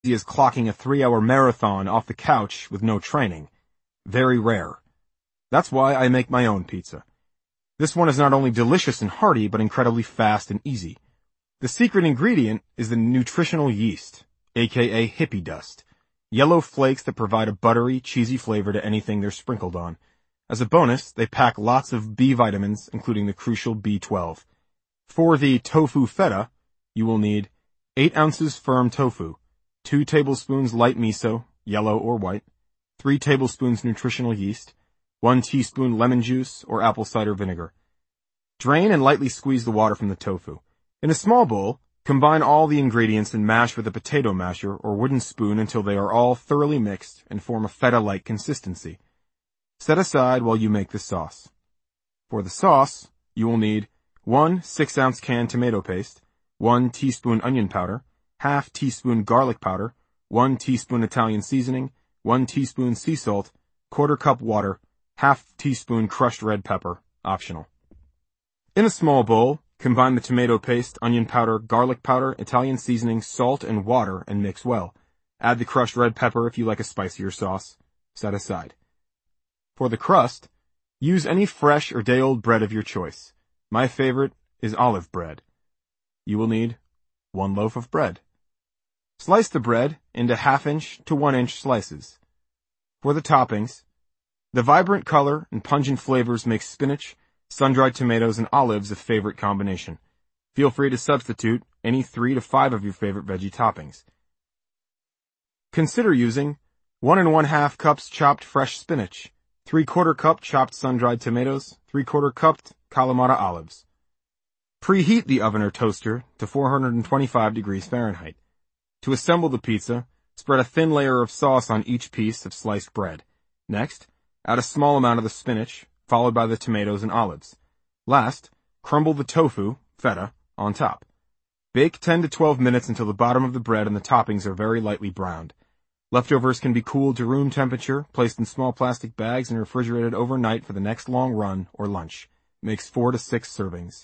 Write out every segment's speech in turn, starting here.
easy as clocking a 3-hour marathon off the couch with no training. Very rare. That's why I make my own pizza. This one is not only delicious and hearty, but incredibly fast and easy. The secret ingredient is the nutritional yeast, aka hippie dust. Yellow flakes that provide a buttery, cheesy flavor to anything they're sprinkled on. As a bonus, they pack lots of B vitamins, including the crucial B12. For the tofu feta, you will need 8 ounces firm tofu, 2 tablespoons light miso, yellow or white, 3 tablespoons nutritional yeast, 1 teaspoon lemon juice or apple cider vinegar. Drain and lightly squeeze the water from the tofu. In a small bowl, combine all the ingredients and mash with a potato masher or wooden spoon until they are all thoroughly mixed and form a feta-like consistency. Set aside while you make the sauce. For the sauce, you will need 1 6-ounce can tomato paste, 1 teaspoon onion powder, ½ teaspoon garlic powder, 1 teaspoon Italian seasoning, 1 teaspoon sea salt, 1/4 cup water, ½ teaspoon crushed red pepper, optional. In a small bowl, combine the tomato paste, onion powder, garlic powder, Italian seasoning, salt, and water and mix well. Add the crushed red pepper if you like a spicier sauce. Set aside. For the crust, use any fresh or day-old bread of your choice. My favorite is olive bread. You will need 1 loaf of bread. Slice the bread into 1/2 inch to 1 inch slices. For the toppings, the vibrant color and pungent flavors make spinach, sun-dried tomatoes, and olives a favorite combination. Feel free to substitute any 3 to 5 of your favorite veggie toppings. Consider using 1 1/2 cups chopped fresh spinach, 3/4 cup chopped sun-dried tomatoes, 3/4 cup Kalamata olives. Preheat the oven or toaster to 425 degrees Fahrenheit. To assemble the pizza, spread a thin layer of sauce on each piece of sliced bread. Next, add a small amount of the spinach, followed by the tomatoes and olives. Last, crumble the tofu, feta, on top. Bake 10 to 12 minutes until the bottom of the bread and the toppings are very lightly browned. Leftovers can be cooled to room temperature, placed in small plastic bags, and refrigerated overnight for the next long run or lunch. Makes 4 to 6 servings.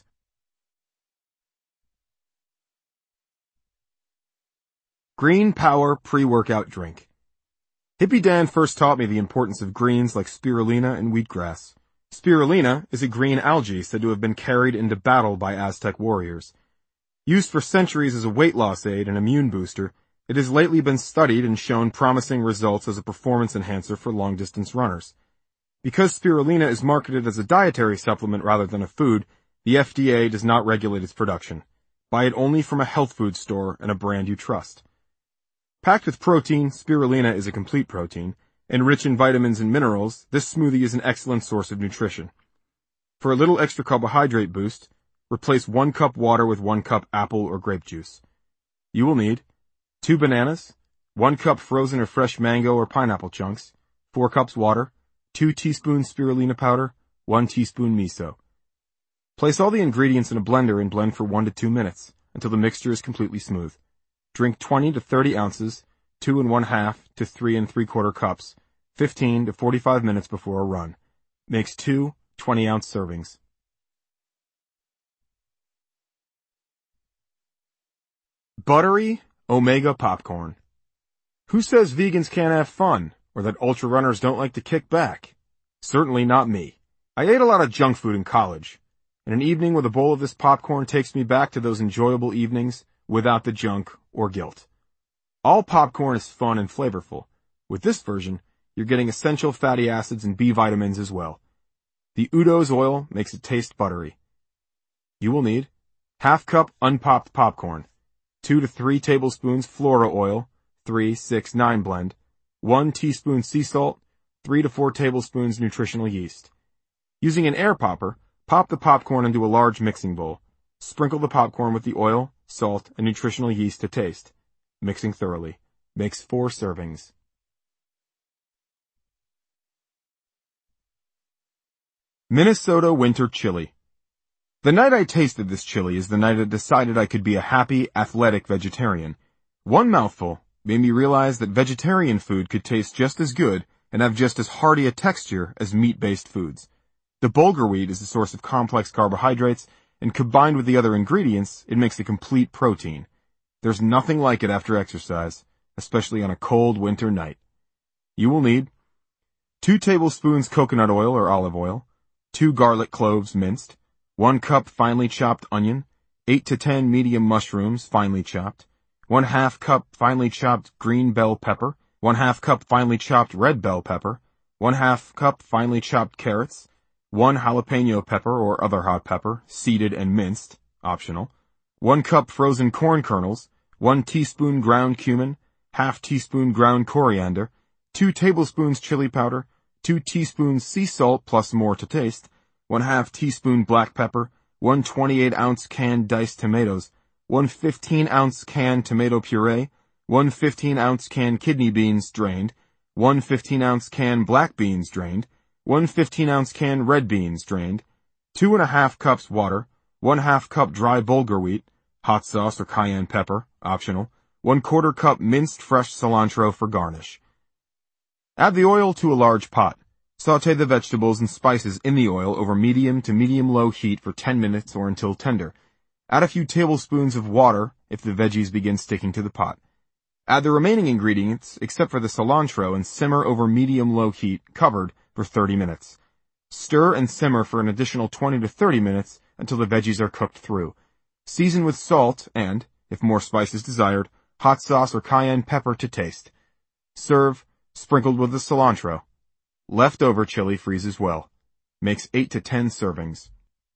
Green Power Pre-Workout Drink. Hippie Dan first taught me the importance of greens like spirulina and wheatgrass. Spirulina is a green algae said to have been carried into battle by Aztec warriors. Used for centuries as a weight loss aid and immune booster, it has lately been studied and shown promising results as a performance enhancer for long-distance runners. Because spirulina is marketed as a dietary supplement rather than a food, the FDA does not regulate its production. Buy it only from a health food store and a brand you trust. Packed with protein, spirulina is a complete protein, and rich in vitamins and minerals, this smoothie is an excellent source of nutrition. For a little extra carbohydrate boost, replace 1 cup water with 1 cup apple or grape juice. You will need 2 bananas, 1 cup frozen or fresh mango or pineapple chunks, 4 cups water, 2 teaspoons spirulina powder, 1 teaspoon miso. Place all the ingredients in a blender and blend for 1 to 2 minutes until the mixture is completely smooth. Drink 20 to 30 ounces, 2 1/2 to 3 3/4 cups, 15 to 45 minutes before a run. Makes 2 20-ounce servings. Buttery Omega Popcorn. Who says vegans can't have fun, or that ultra runners don't like to kick back? Certainly not me. I ate a lot of junk food in college, and an evening with a bowl of this popcorn takes me back to those enjoyable evenings without the junk or guilt. All popcorn is fun and flavorful. With this version, you're getting essential fatty acids and B vitamins as well. The Udo's oil makes it taste buttery. You will need 1/2 cup unpopped popcorn, 2 to 3 tablespoons Flora oil, 3-6-9 blend, 1 teaspoon sea salt, 3 to 4 tablespoons nutritional yeast. Using an air popper, pop the popcorn into a large mixing bowl. Sprinkle the popcorn with the oil, salt, and nutritional yeast to taste. Mixing thoroughly. Makes 4 servings. Minnesota Winter Chili. The night I tasted this chili is the night I decided I could be a happy, athletic vegetarian. One mouthful made me realize that vegetarian food could taste just as good and have just as hearty a texture as meat-based foods. The bulgur wheat is a source of complex carbohydrates, and combined with the other ingredients, it makes a complete protein. There's nothing like it after exercise, especially on a cold winter night. You will need 2 tablespoons coconut oil or olive oil, 2 garlic cloves minced, 1 cup finely chopped onion, 8 to 10 medium mushrooms finely chopped, 1/2 cup finely chopped green bell pepper, 1/2 cup finely chopped red bell pepper, 1/2 cup finely chopped carrots, 1 jalapeno pepper or other hot pepper, seeded and minced, optional, 1 cup frozen corn kernels, 1 teaspoon ground cumin, 1/2 teaspoon ground coriander, 2 tablespoons chili powder, 2 teaspoons sea salt plus more to taste, 1/2 teaspoon black pepper, 1 28-ounce canned diced tomatoes, 1 15-ounce canned tomato puree, 1 15-ounce canned kidney beans drained, 1 15-ounce canned black beans drained, 1 15-ounce canned red beans drained, 2½ cups water, 1/2 cup dry bulgur wheat, hot sauce or cayenne pepper, optional, 1/4 cup minced fresh cilantro for garnish. Add the oil to a large pot. Sauté the vegetables and spices in the oil over medium to medium-low heat for 10 minutes or until tender. Add a few tablespoons of water if the veggies begin sticking to the pot. Add the remaining ingredients, except for the cilantro, and simmer over medium-low heat, covered, for 30 minutes. Stir and simmer for an additional 20 to 30 minutes until the veggies are cooked through. Season with salt and, if more spice is desired, hot sauce or cayenne pepper to taste. Serve, sprinkled with the cilantro. Leftover chili freezes well. Makes 8 to 10 servings.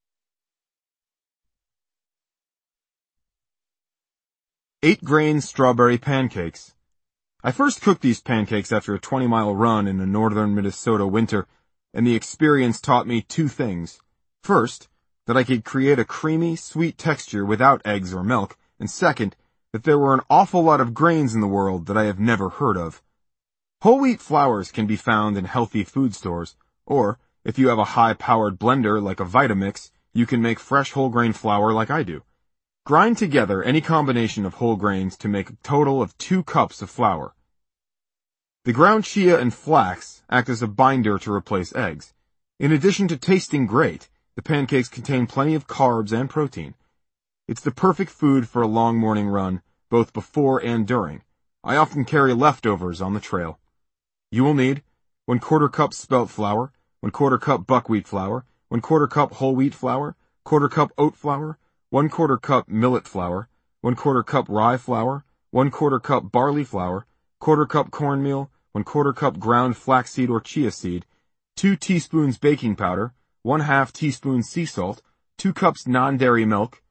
Eight-grain strawberry pancakes. I first cooked these pancakes after a 20-mile run in a northern Minnesota winter, and the experience taught me 2 things. First, that I could create a creamy, sweet texture without eggs or milk, and second, that there were an awful lot of grains in the world that I have never heard of. Whole wheat flours can be found in healthy food stores, or, if you have a high-powered blender like a Vitamix, you can make fresh whole grain flour like I do. Grind together any combination of whole grains to make a total of 2 cups of flour. The ground chia and flax act as a binder to replace eggs. In addition to tasting great, the pancakes contain plenty of carbs and protein. It's the perfect food for a long morning run, both before and during. I often carry leftovers on the trail. You will need 1/4 cup spelt flour, 1/4 cup buckwheat flour, 1/4 cup whole wheat flour, 1/4 cup oat flour, 1/4 cup millet flour, 1/4 cup rye flour, 1/4 cup barley flour, 1/4 cup cornmeal, 1/4 cup ground flaxseed or chia seed, 2 teaspoons baking powder, 1/2 teaspoon sea salt, 2 cups non-dairy milk,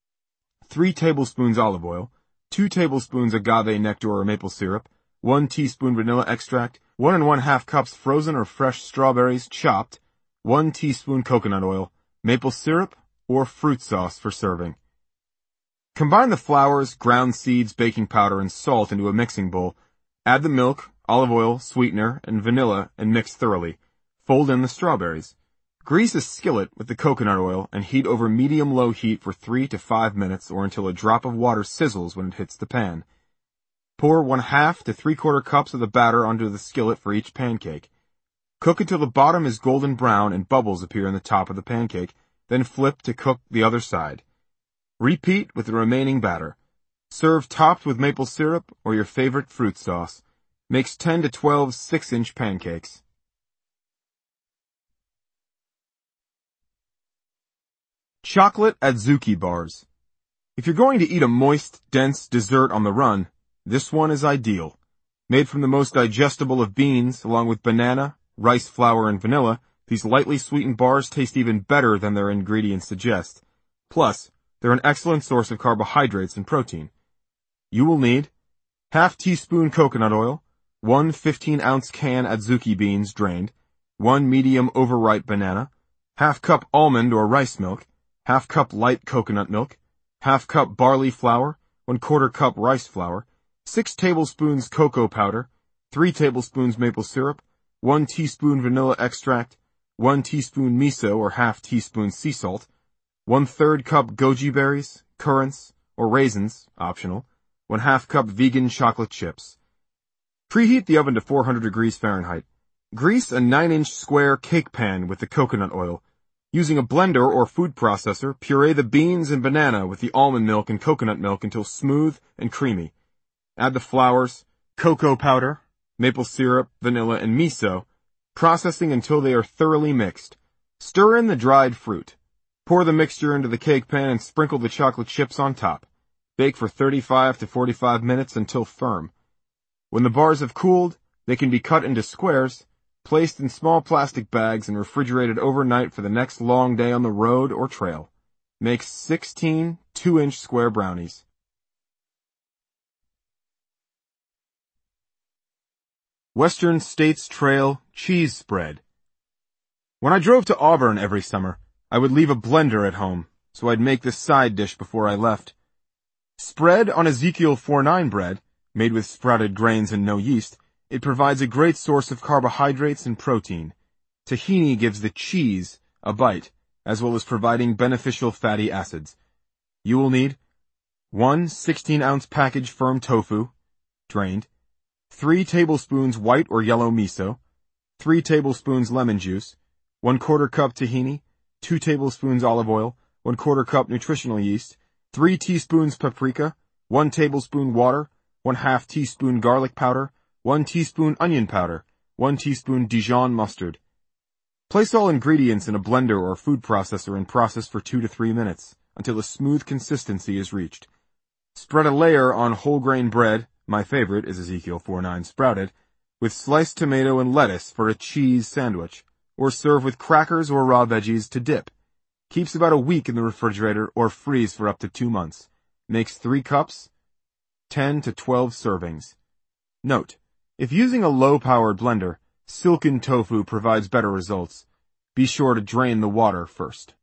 3 tablespoons olive oil, 2 tablespoons agave nectar or maple syrup, 1 teaspoon vanilla extract, 1 1/2 cups frozen or fresh strawberries chopped, 1 teaspoon coconut oil, maple syrup, or fruit sauce for serving. Combine the flours, ground seeds, baking powder, and salt into a mixing bowl. Add the milk, olive oil, sweetener, and vanilla and mix thoroughly. Fold in the strawberries. Grease a skillet with the coconut oil and heat over medium-low heat for 3 to 5 minutes or until a drop of water sizzles when it hits the pan. Pour 1/2 to 3/4 cups of the batter onto the skillet for each pancake. Cook until the bottom is golden brown and bubbles appear on the top of the pancake, then flip to cook the other side. Repeat with the remaining batter. Serve topped with maple syrup or your favorite fruit sauce. Makes 10 to 12 6-inch pancakes. Chocolate adzuki bars. If you're going to eat a moist, dense dessert on the run, this one is ideal. Made from the most digestible of beans, along with banana, rice flour, and vanilla, these lightly sweetened bars taste even better than their ingredients suggest. Plus, they're an excellent source of carbohydrates and protein. You will need 1/2 teaspoon coconut oil, 1 15-ounce can adzuki beans drained, 1 medium overripe banana, 1/2 cup almond or rice milk, 1/2 cup light coconut milk, 1/2 cup barley flour, 1/4 cup rice flour, 6 tablespoons cocoa powder, 3 tablespoons maple syrup, 1 teaspoon vanilla extract, 1 teaspoon miso or 1/2 teaspoon sea salt, 1/3 cup goji berries, currants, or raisins, optional, 1/2 cup vegan chocolate chips. Preheat the oven to 400 degrees Fahrenheit. Grease a 9-inch square cake pan with the coconut oil. Using a blender or food processor, puree the beans and banana with the almond milk and coconut milk until smooth and creamy. Add the flours, cocoa powder, maple syrup, vanilla, and miso, processing until they are thoroughly mixed. Stir in the dried fruit. Pour the mixture into the cake pan and sprinkle the chocolate chips on top. Bake for 35 to 45 minutes until firm. When the bars have cooled, they can be cut into squares, placed in small plastic bags and refrigerated overnight for the next long day on the road or trail. Make 16 2-inch square brownies. Western States Trail Cheese Spread. When I drove to Auburn every summer, I would leave a blender at home, so I'd make this side dish before I left. Spread on Ezekiel 4:9 bread, made with sprouted grains and no yeast, it provides a great source of carbohydrates and protein. Tahini gives the cheese a bite, as well as providing beneficial fatty acids. You will need 1 16-ounce package firm tofu, drained, 3 tablespoons white or yellow miso, 3 tablespoons lemon juice, 1/4 cup tahini, 2 tablespoons olive oil, 1/4 cup nutritional yeast, 3 teaspoons paprika, 1 tablespoon water, 1/2 teaspoon garlic powder, 1 teaspoon onion powder, 1 teaspoon Dijon mustard. Place all ingredients in a blender or food processor and process for 2 to 3 minutes, until a smooth consistency is reached. Spread a layer on whole grain bread, my favorite is Ezekiel 4:9 sprouted, with sliced tomato and lettuce for a cheese sandwich, or serve with crackers or raw veggies to dip. Keeps about a week in the refrigerator or freeze for up to 2 months. Makes 3 cups, 10 to 12 servings. Note, if using a low-powered blender, silken tofu provides better results. Be sure to drain the water first.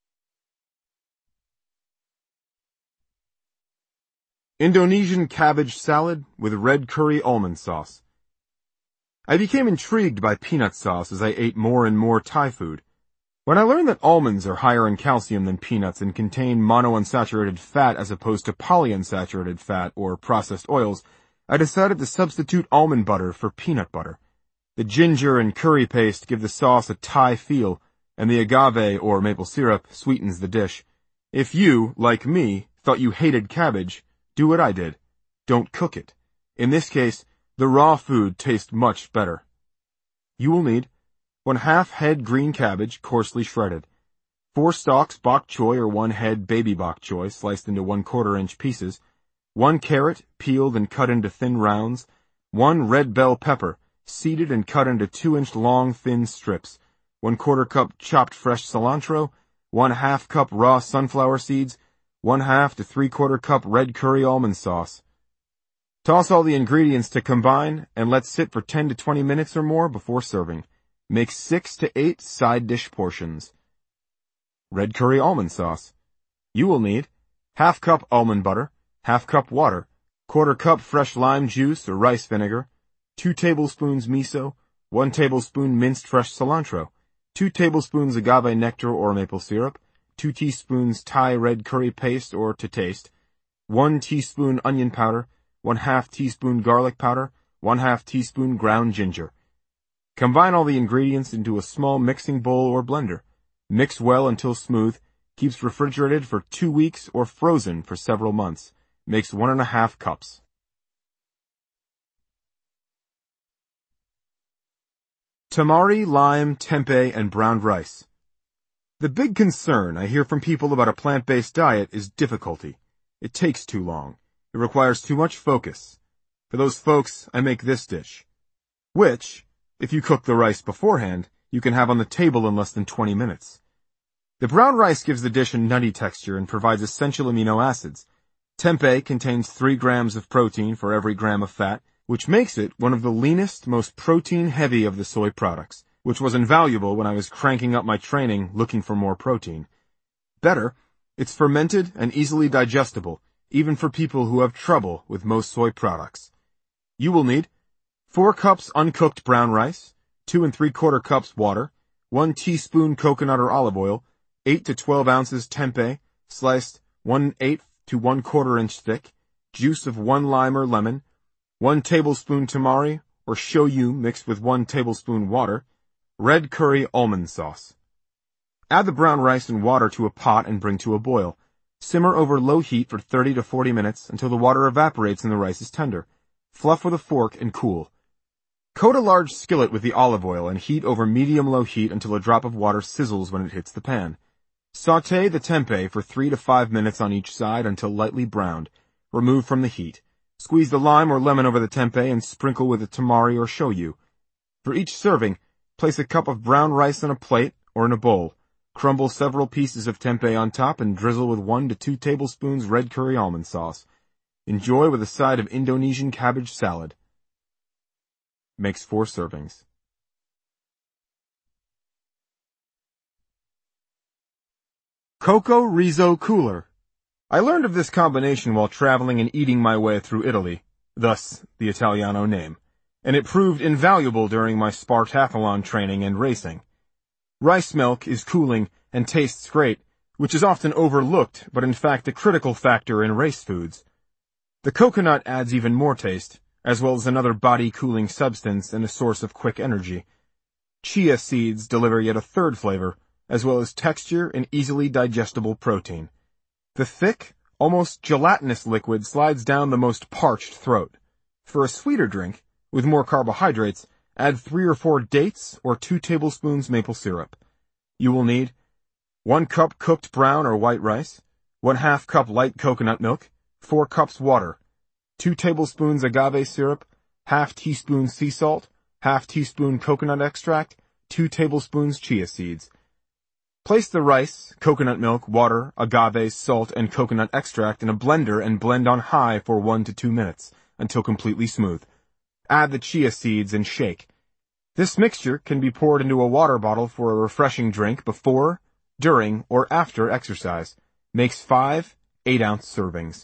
Indonesian cabbage salad with red curry almond sauce. I became intrigued by peanut sauce as I ate more and more Thai food. When I learned that almonds are higher in calcium than peanuts and contain monounsaturated fat as opposed to polyunsaturated fat or processed oils, I decided to substitute almond butter for peanut butter. The ginger and curry paste give the sauce a Thai feel, and the agave or maple syrup sweetens the dish. If you, like me, thought you hated cabbage, do what I did. Don't cook it. In this case, the raw food tastes much better. You will need 1/2 head green cabbage, coarsely shredded, 4 stalks bok choy or 1 head baby bok choy, sliced into 1/4 inch pieces, 1 carrot, peeled and cut into thin rounds, 1 red bell pepper, seeded and cut into 2-inch long thin strips, 1/4 cup chopped fresh cilantro, 1/2 cup raw sunflower seeds, 1/2 to 3/4 cup red curry almond sauce. Toss all the ingredients to combine and let sit for 10 to 20 minutes or more before serving. Make 6 to 8 side dish portions. Red curry almond sauce. You will need 1/2 cup almond butter, 1/2 cup water, 1/4 cup fresh lime juice or rice vinegar, 2 tablespoons miso, 1 tablespoon minced fresh cilantro, 2 tablespoons agave nectar or maple syrup, 2 teaspoons Thai red curry paste or to taste, 1 teaspoon onion powder, 1/2 teaspoon garlic powder, 1/2 teaspoon ground ginger. Combine all the ingredients into a small mixing bowl or blender. Mix well until smooth. Keeps refrigerated for 2 weeks or frozen for several months. Makes 1½ cups. Tamari, lime, tempeh, and browned rice. The big concern I hear from people about a plant-based diet is difficulty. It takes too long. It requires too much focus. For those folks, I make this dish, which, if you cook the rice beforehand, you can have on the table in less than 20 minutes. The brown rice gives the dish a nutty texture and provides essential amino acids. Tempeh contains 3 grams of protein for every gram of fat, which makes it one of the leanest, most protein-heavy of the soy products, which was invaluable when I was cranking up my training looking for more protein. Better, it's fermented and easily digestible, even for people who have trouble with most soy products. You will need 4 cups uncooked brown rice, 2 3/4 cups water, 1 teaspoon coconut or olive oil, 8 to 12 ounces tempeh, sliced 1/8 to 1/4 inch thick, juice of 1 lime or lemon, 1 tablespoon tamari or shoyu mixed with 1 tablespoon water, red curry almond sauce. Add the brown rice and water to a pot and bring to a boil. Simmer over low heat for 30 to 40 minutes until the water evaporates and the rice is tender. Fluff with a fork and cool. Coat a large skillet with the olive oil and heat over medium-low heat until a drop of water sizzles when it hits the pan. Sauté the tempeh for 3 to 5 minutes on each side until lightly browned. Remove from the heat. Squeeze the lime or lemon over the tempeh and sprinkle with a tamari or shoyu. For each serving, place a cup of brown rice on a plate or in a bowl. Crumble several pieces of tempeh on top and drizzle with 1 to 2 tablespoons red curry almond sauce. Enjoy with a side of Indonesian cabbage salad. Makes 4 servings. Cocoa Riso Cooler. I learned of this combination while traveling and eating my way through Italy, thus the Italiano name, and it proved invaluable during my Spartathlon training and racing. Rice milk is cooling and tastes great, which is often overlooked but in fact a critical factor in race foods. The coconut adds even more taste, as well as another body-cooling substance and a source of quick energy. Chia seeds deliver yet a third flavor, as well as texture and easily digestible protein. The thick, almost gelatinous liquid slides down the most parched throat. For a sweeter drink, with more carbohydrates, add 3 or 4 dates or 2 tablespoons maple syrup. You will need 1 cup cooked brown or white rice, 1/2 cup light coconut milk, 4 cups water, 2 tablespoons agave syrup, 1/2 teaspoon sea salt, 1/2 teaspoon coconut extract, 2 tablespoons chia seeds. Place the rice, coconut milk, water, agave, salt, and coconut extract in a blender and blend on high for 1 to 2 minutes, until completely smooth. Add the chia seeds and shake. This mixture can be poured into a water bottle for a refreshing drink before, during, or after exercise. Makes 5 8-ounce servings.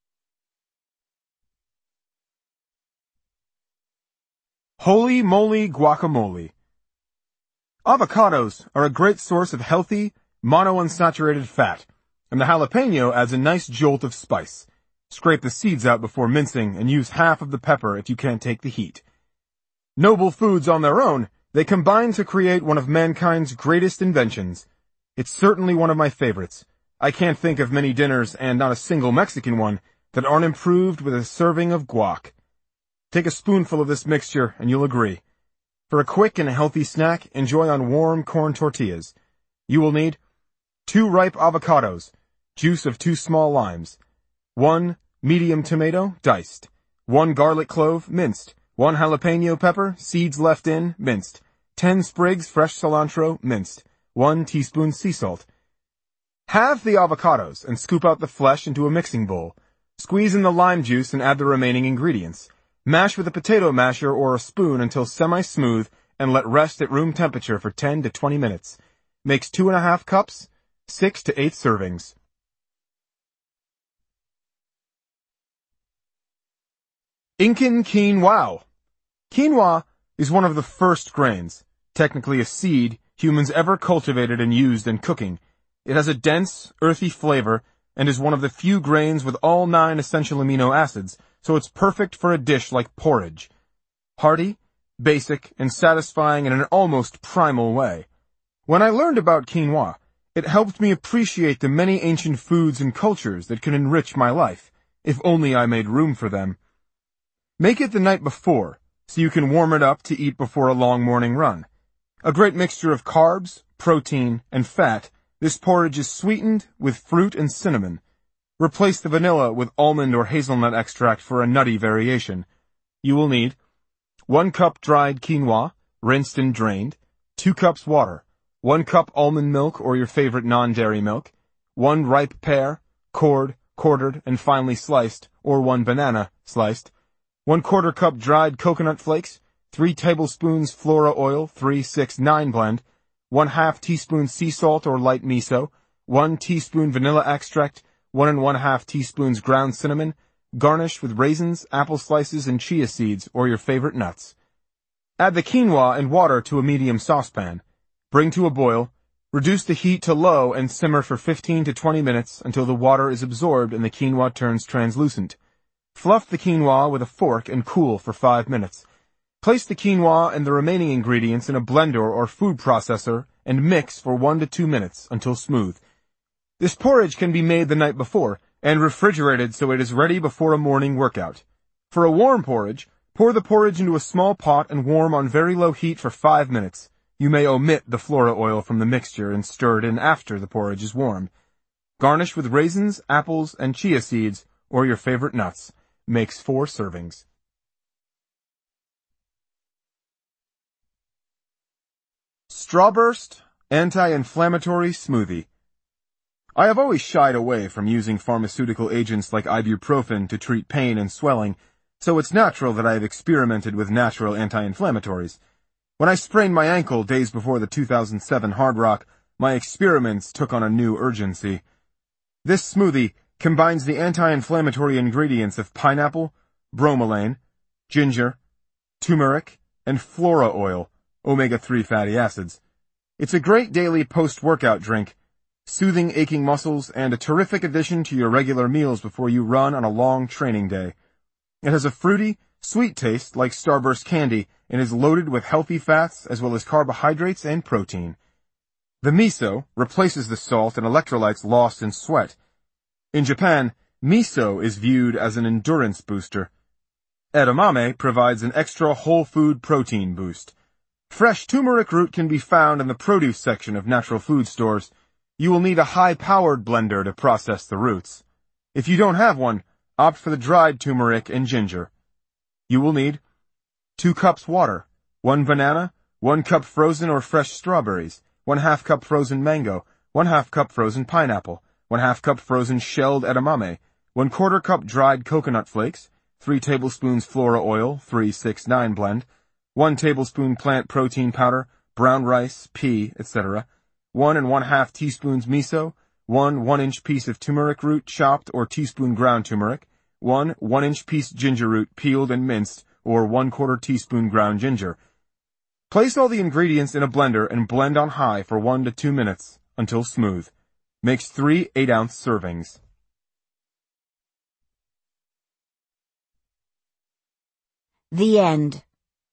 Holy moly guacamole. Avocados are a great source of healthy, monounsaturated fat, and the jalapeno adds a nice jolt of spice. Scrape the seeds out before mincing and use half of the pepper if you can't take the heat. Noble foods on their own, they combine to create one of mankind's greatest inventions. It's certainly one of my favorites. I can't think of many dinners, and not a single Mexican one, that aren't improved with a serving of guac. Take a spoonful of this mixture and you'll agree. For a quick and healthy snack, enjoy on warm corn tortillas. You will need 2 ripe avocados, juice of 2 small limes, 1 medium tomato, diced, 1 garlic clove, minced, 1 jalapeno pepper, seeds left in, minced, 10 sprigs fresh cilantro, minced, 1 teaspoon sea salt. Halve the avocados and scoop out the flesh into a mixing bowl. Squeeze in the lime juice and add the remaining ingredients. Mash with a potato masher or a spoon until semi-smooth and let rest at room temperature for 10 to 20 minutes. Makes 2.5 cups, 6 to 8 servings. Incan quinoa. Quinoa is one of the first grains, technically a seed, humans ever cultivated and used in cooking. It has a dense, earthy flavor and is one of the few grains with all 9 essential amino acids, so it's perfect for a dish like porridge. Hearty, basic, and satisfying in an almost primal way. When I learned about quinoa, it helped me appreciate the many ancient foods and cultures that can enrich my life, if only I made room for them. Make it the night before, so you can warm it up to eat before a long morning run. A great mixture of carbs, protein, and fat, this porridge is sweetened with fruit and cinnamon. Replace the vanilla with almond or hazelnut extract for a nutty variation. You will need 1 cup dried quinoa, rinsed and drained, 2 cups water, 1 cup almond milk or your favorite non-dairy milk, 1 ripe pear, cored, quartered, and finely sliced, or 1 banana, sliced, 1/4 cup dried coconut flakes, 3 tablespoons flora oil 3-6-9 blend, 1/2 teaspoon sea salt or light miso, 1 teaspoon vanilla extract, 1 1/2 teaspoons ground cinnamon. Garnish with raisins, apple slices, and chia seeds, or your favorite nuts. Add the quinoa and water to a medium saucepan. Bring to a boil. Reduce the heat to low and simmer for 15 to 20 minutes until the water is absorbed and the quinoa turns translucent. Fluff the quinoa with a fork and cool for 5 minutes. Place the quinoa and the remaining ingredients in a blender or food processor and mix for 1 to 2 minutes until smooth. This porridge can be made the night before and refrigerated so it is ready before a morning workout. For a warm porridge, pour the porridge into a small pot and warm on very low heat for 5 minutes. You may omit the flora oil from the mixture and stir it in after the porridge is warmed. Garnish with raisins, apples, and chia seeds, or your favorite nuts. Makes 4 servings. Strawburst Anti-Inflammatory Smoothie. I have always shied away from using pharmaceutical agents like ibuprofen to treat pain and swelling, so it's natural that I have experimented with natural anti-inflammatories. When I sprained my ankle days before the 2007 Hard Rock, my experiments took on a new urgency. This smoothie combines the anti-inflammatory ingredients of pineapple, bromelain, ginger, turmeric, and flora oil, omega-3 fatty acids. It's a great daily post-workout drink, soothing aching muscles, and a terrific addition to your regular meals before you run on a long training day. It has a fruity, sweet taste like Starburst candy and is loaded with healthy fats as well as carbohydrates and protein. The miso replaces the salt and electrolytes lost in sweat. In Japan, miso is viewed as an endurance booster. Edamame provides an extra whole food protein boost. Fresh turmeric root can be found in the produce section of natural food stores. You will need a high-powered blender to process the roots. If you don't have one, opt for the dried turmeric and ginger. You will need 2 cups water, 1 banana, 1 cup frozen or fresh strawberries, 1/2 cup frozen mango, 1/2 cup frozen pineapple, 1/2 cup frozen shelled edamame, 1/4 cup dried coconut flakes, 3 tablespoons flora oil, 3-6-9 blend, 1 tablespoon plant protein powder, brown rice, pea, etc., 1 1/2 teaspoons miso, 1 1-inch piece of turmeric root chopped or teaspoon ground turmeric, 1 1-inch piece ginger root peeled and minced, or 1/4 teaspoon ground ginger. Place all the ingredients in a blender and blend on high for 1 to 2 minutes until smooth. Makes 3 8-ounce servings. The end.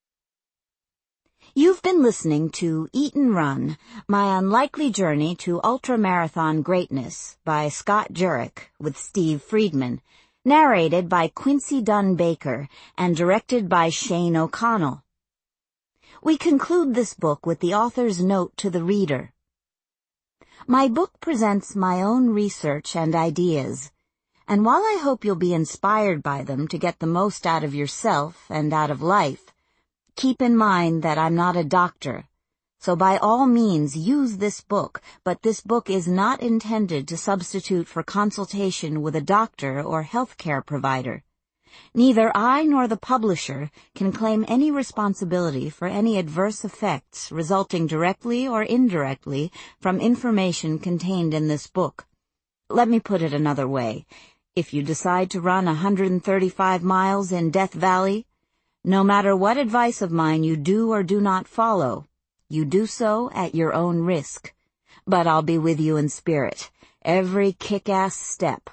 You've been listening to Eat and Run, My Unlikely Journey to Ultramarathon Greatness by Scott Jurek with Steve Friedman, narrated by Quincy Dunn Baker and directed by Shane O'Connell. We conclude this book with the author's note to the reader. My book presents my own research and ideas, and while I hope you'll be inspired by them to get the most out of yourself and out of life, keep in mind that I'm not a doctor, so by all means use this book, but this book is not intended to substitute for consultation with a doctor or healthcare provider. Neither I nor the publisher can claim any responsibility for any adverse effects resulting directly or indirectly from information contained in this book. Let me put it another way. If you decide to run 135 miles in Death Valley, no matter what advice of mine you do or do not follow, you do so at your own risk. But I'll be with you in spirit, every kick-ass step.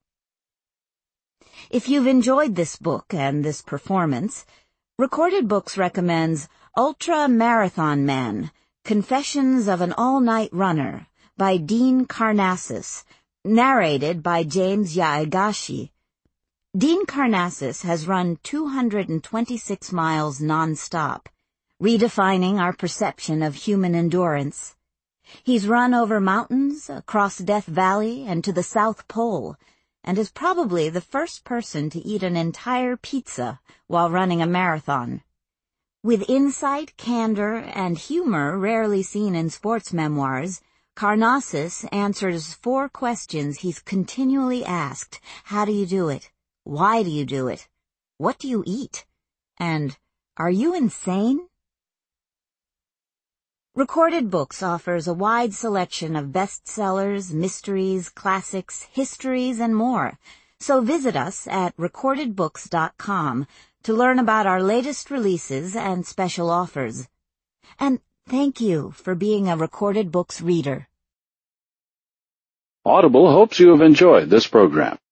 If you've enjoyed this book and this performance, Recorded Books recommends Ultra Marathon Man, Confessions of an All-Night Runner by Dean Karnazes, narrated by James Yaegashi. Dean Karnazes has run 226 miles non-stop, redefining our perception of human endurance. He's run over mountains, across Death Valley, and to the South Pole, and is probably the first person to eat an entire pizza while running a marathon. With insight, candor, and humor rarely seen in sports memoirs, Karnazes answers 4 questions he's continually asked. How do you do it? Why do you do it? What do you eat? And are you insane? Recorded Books offers a wide selection of bestsellers, mysteries, classics, histories, and more. So visit us at recordedbooks.com to learn about our latest releases and special offers. And thank you for being a Recorded Books reader. Audible hopes you have enjoyed this program.